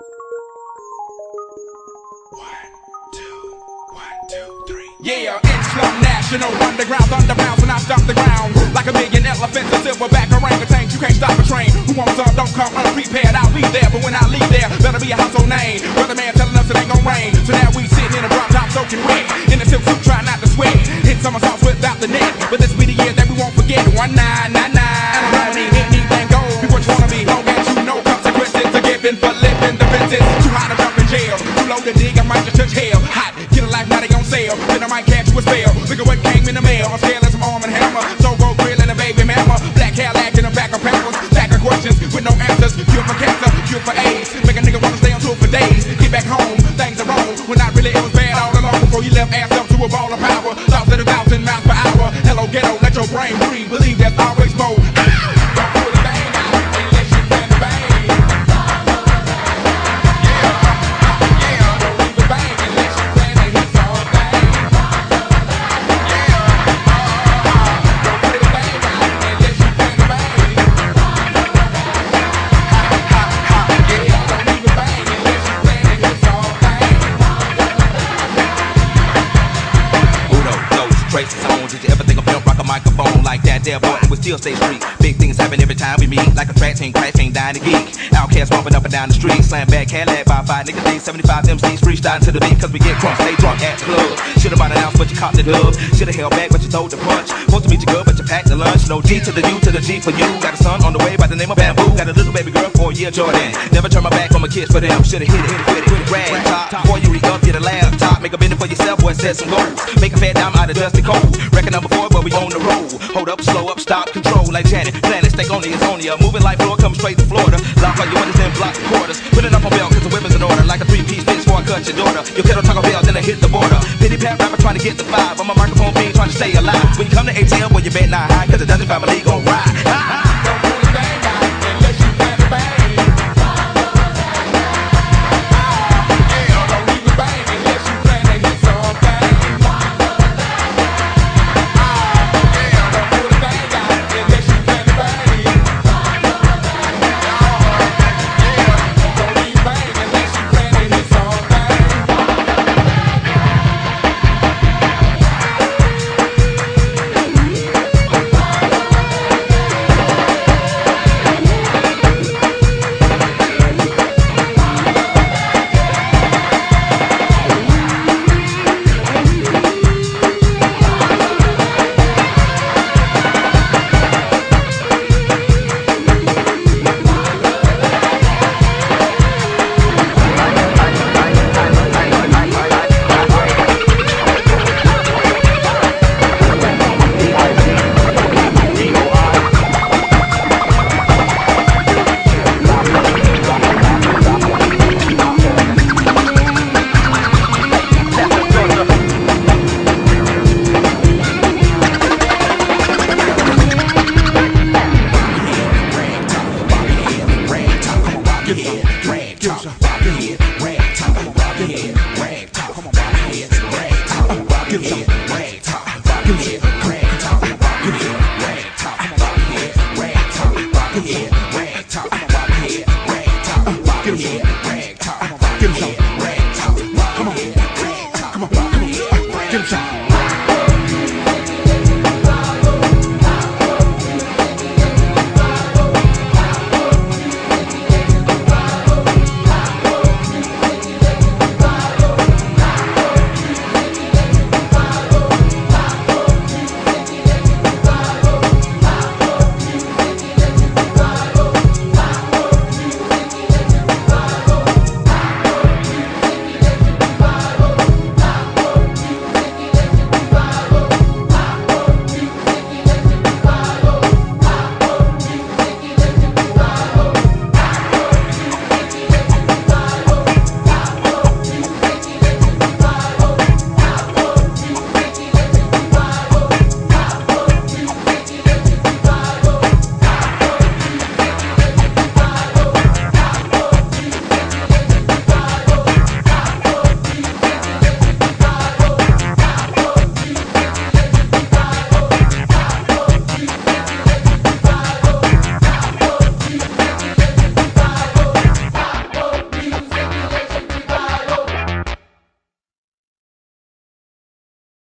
Yeah, it's Slum National Underground, thunder bounce when I stomp the ground. Like a million elephants, a silverback orangutan. You can't stop a train. Who wants some? Don't come unprepared. I'll be there, but when I leave there, better be a household name. Weatherman telling us it ain't gon' rain. So now we sitting in a drop top soaking wet. In a silk suit, trying not to sweat. Hit somersaults without the net. But this be the year that we won't forget. 1999. And I don't need anything gold. Be what you wanna be. Long as you know consequences are given for living the fences. Too high to jump in jail. Too low to dig, I might just touch hell. Hot, get a life, now they on sale. Then I might catch you a spell. Look at what came in the mail. I'm scaling some arm and hammer. So go grill and a baby mama. Black Cadillac in the back of Pampers. Stack of questions with no answers. Cure for cancer, cure for AIDS. Make a nigga wanna stay on tour for days. Get back home, things are wrong. When not really, it was bad all along. Before you left ass up to a ball of power. Thoughts at 1,000 miles per hour. Hello ghetto, let your brain breathe. Believe there's always more. Don't pull the bang out unless you plan to bang. Don't leave the bang unless you plan to hit something. Don't put the bang out unless you plan to bang. Don't leave the bang unless you plan to hit something. Uno, those traces on. Did you ever think of pimp rock a microphone like that there boy? We still stay street. Big things happen every time we meet. Like a track team, crash team, dying to geek. Outcasts bumping up and down the street. Slam bad Cadillac by 5 niggas, these 75 MCs freestyling to the beat. Cause we get crunk, stay drunk at the club. Should've bought an ounce, but you caught the dub. Should've held back, but you throw the punch. Supposed to meet your girl, but you packed the lunch. No D to the U to the G for you. Got a son on the way by the name of Bamboo. Got a little baby girl for a year, Jordan. Never turn my back on my kids for them. Should've hit it, rag top. Before you re-up, get a laptop. Make a bending for yourself, boy, set some goals. Make a fat dime out of dusty cold. Record number 4, but we on the road. Hold up, slow up, stop, control like Janet. Planet, stay on it's on ya. Moving like floor, come straight to Florida. Lock all your windows and block the quarters. Put it up on belt, cause the women's in order. Like a 3-piece bitch before I cut your daughter. Your kettle Taco Bell, then I hit the border. Pity pat rapper trying to get the 5. I'm a microphone fiend trying to stay alive. When you come to ATL, well, you bet not high, cause the Dungeon family gon' ride. Don't pull the bang out unless you plan to bang. Don't leave the bang unless you plan to hit something. Don't pull the bang out unless you plan to bang. Don't leave the bang unless you plan to hit something. Rag top, bob your head, rag top, bob your head, rag top, bob your head, rag top, bob your head, rag top, bob your head, rag top, bob your head, rag top, bob your head, rag top, bob your head.